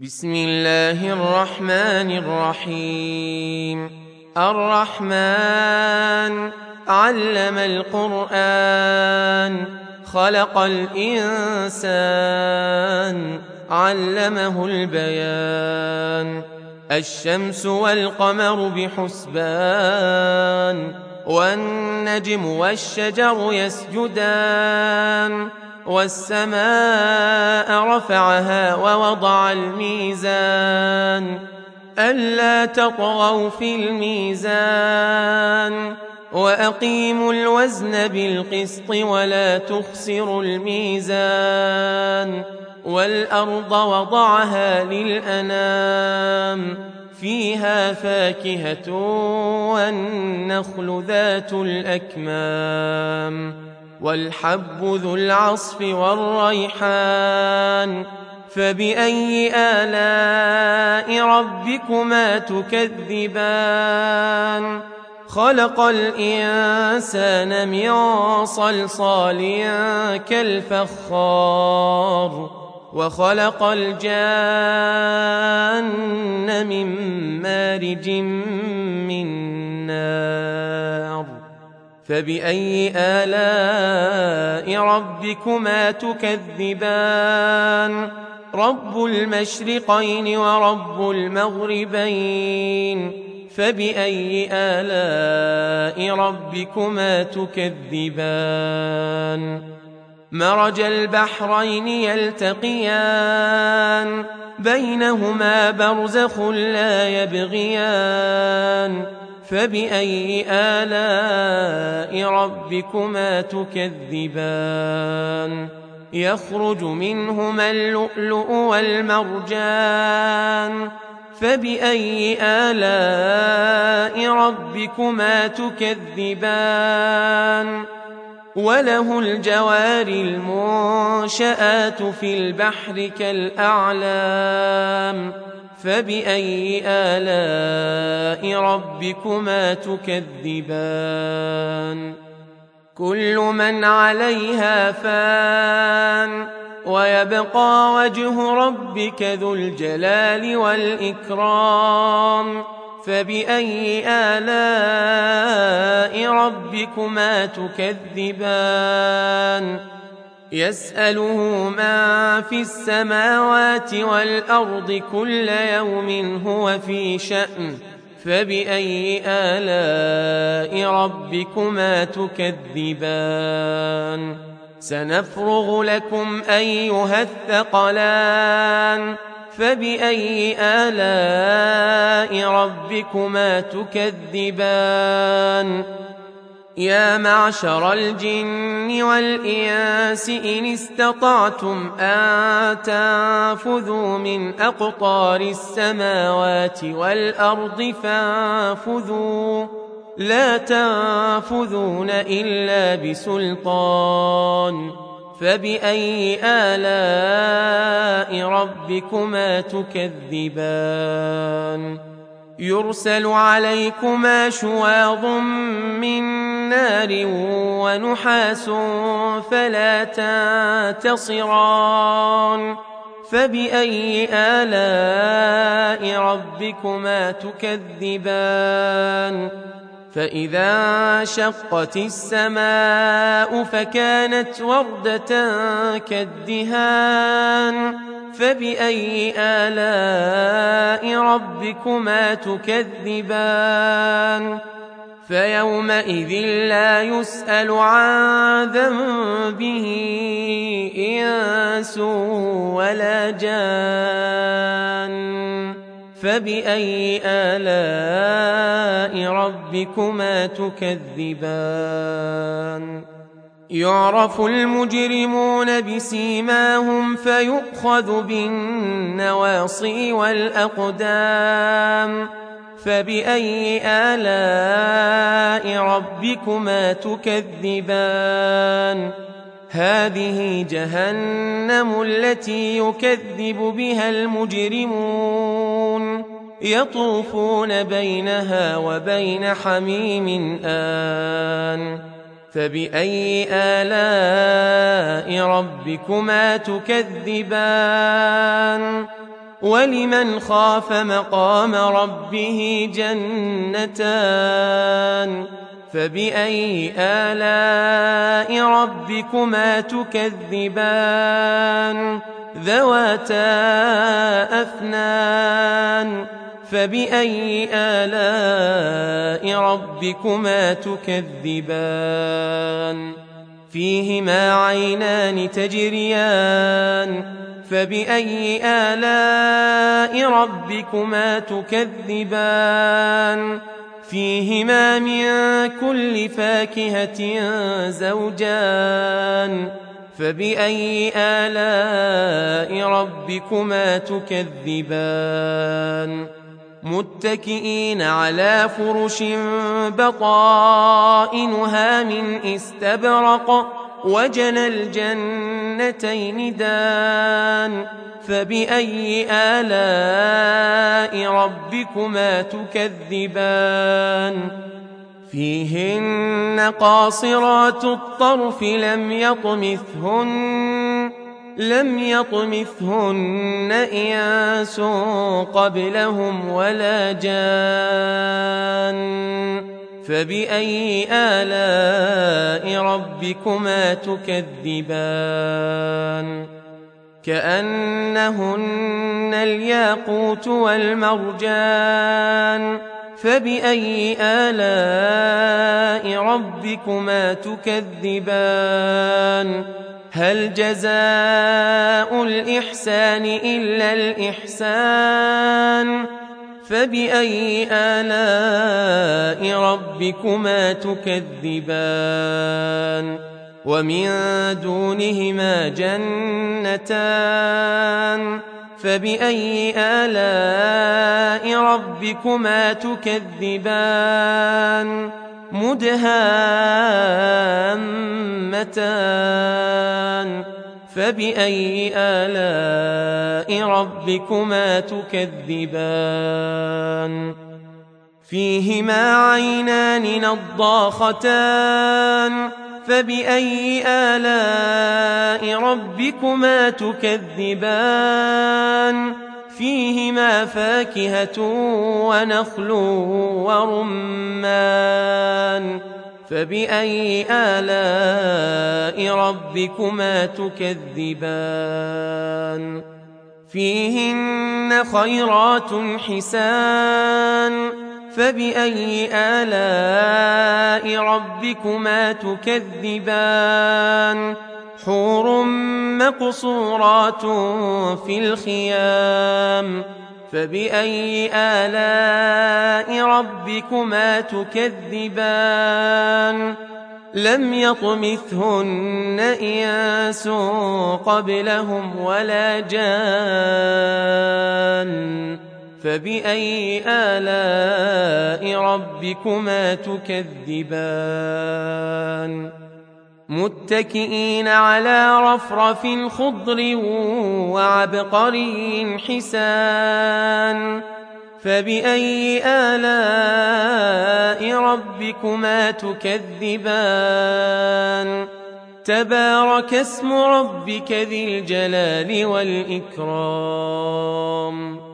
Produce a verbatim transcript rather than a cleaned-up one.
بسم الله الرحمن الرحيم. الرحمن علم القرآن خلق الإنسان علمه البيان. الشمس والقمر بحسبان والنجم والشجر يسجدان والسماء رفعها ووضع الميزان ألا تطغوا في الميزان وأقيموا الوزن بالقسط ولا تخسروا الميزان. والأرض وضعها للأنام فيها فاكهة والنخل ذات الأكمام والحب ذو العصف والريحان. فبأي آلاء ربكما تكذبان؟ خلق الإنسان من صلصال كالفخار وخلق الجان من مارج من نار. فبأي آلاء ربكما تكذبان؟ رب المشرقين ورب المغربين. فبأي آلاء ربكما تكذبان؟ مرج البحرين يلتقيان بينهما برزخ لا يبغيان. فبأي آلاء ربكما تكذبان؟ يخرج منهما اللؤلؤ والمرجان. فبأي آلاء ربكما تكذبان؟ وله الجوار المنشآت في البحر كالأعلام. فبأي آلاء ربكما تكذبان؟ كل من عليها فان ويبقى وجه ربك ذو الجلال والإكرام. فبأي آلاء ربكما تكذبان؟ يسأله من في السماوات والأرض كل يوم هو في شأن. فبأي آلاء ربكما تكذبان؟ سنفرغ لكم أيها الثقلان. فبأي آلاء ربكما تكذبان؟ يا معشر الجن والإنس إن استطعتم أن تنفذوا من أقطار السماوات والأرض فانفذوا لا تنفذون إلا بسلطان. فبأي آلاء ربكما تكذبان؟ يرسل عليكما شواظ من نار ونحاس فلا تنتصران. فبأي آلاء ربكما تكذبان؟ فإذا انشقت السماء فكانت وردة كالدهان. فبأي آلاء ربكما تكذبان؟ فيومئذ لا يسأل عن ذنبه إنس ولا جان. فبأي آلاء ربكما تكذبان؟ يعرف المجرمون بسيماهم فيؤخذ بالنواصي والأقدام. فبأي آلاء ربكما تكذبان؟ هذه جهنم التي يكذب بها المجرمون يطوفون بينها وبين حميم آن. فبأي آلاء ربكما تكذبان؟ ولمن خاف مقام ربه جنتان فبأي آلاء ربكما تكذبان ذواتا أفنان فبأي آلاء ربكما تكذبان فيهما عينان تجريان فبأي آلاء ربكما تكذبان فيهما من كل فاكهة زوجان فبأي آلاء ربكما تكذبان متكئين على فرش بطائنها من استبرق وجنى الجنتين دان فبأي آلاء ربكما تكذبان فيهن قاصرات الطرف لم يطمثهن لم يطمثهن إنس قبلهم ولا جان فبأي آلاء ربكما تكذبان كأنهن الياقوت والمرجان فبأي آلاء ربكما تكذبان هل جزاء الإحسان إلا الإحسان فبأي آلاء ربكما تكذبان ومن دونهما جنتان فبأي آلاء ربكما تكذبان مدهامتان فبأي آلاء ربكما تكذبان فيهما عينان نضاختان فبأي آلاء ربكما تكذبان فيهما فاكهة ونخل ورمان فبأي آلاء ربكما تكذبان فيهن خيرات حسان فبأي آلاء ربكما تكذبان حور مقصورات في الخيام فبأي آلاء ربكما تكذبان لم يطمثهن إنس قبلهم ولا جان فبأي آلاء ربكما تكذبان متكئين على رفرف خضر وعبقري حسان فبأي آلاء ربكما تكذبان تبارك اسم ربك ذي الجلال والإكرام